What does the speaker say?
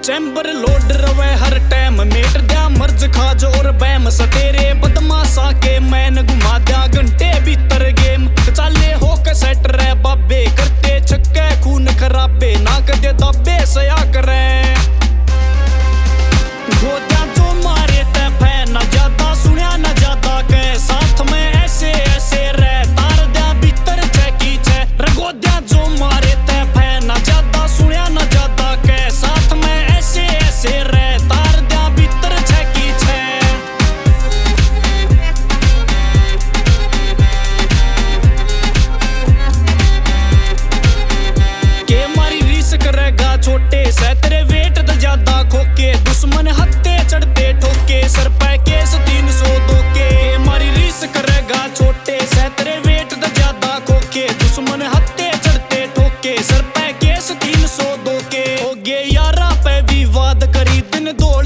chamber load रवे हर time met दिया मर्ज खाज और बैम सतेरे बदमाशा के मैन घुमा दिया घंटे भीतर गेम चाले हो के सेट रे बाबे करते छक्के खून खराबे ना कदे दाबे सया करे गोदिया जो मारे ते फैन ना ज्यादा सुनिया ना ज्यादा के साथ में ऐसे ऐसे रे तार दिया भीतर चेकी छे रे गोदिया जो मारे ते फैन ना ज्यादा सुनिया ना ज्यादा के साथ में ऐसे ऐसे रे तार दिया भीतर चेकी छे के मारी रीस करेगा छोटे से तेरे वेट तो ज्यादा खोके दुश्मन हत्ते चढ़ते ठोके सर पे केस 302 के मारी रीस करेगा छोटे से तेरे वेट तो ज्यादा खोके दुश्मन हत्ते चढ़ते ठोके सर पे केस 302 के हो गए यारा पे विवाद करी दिन दो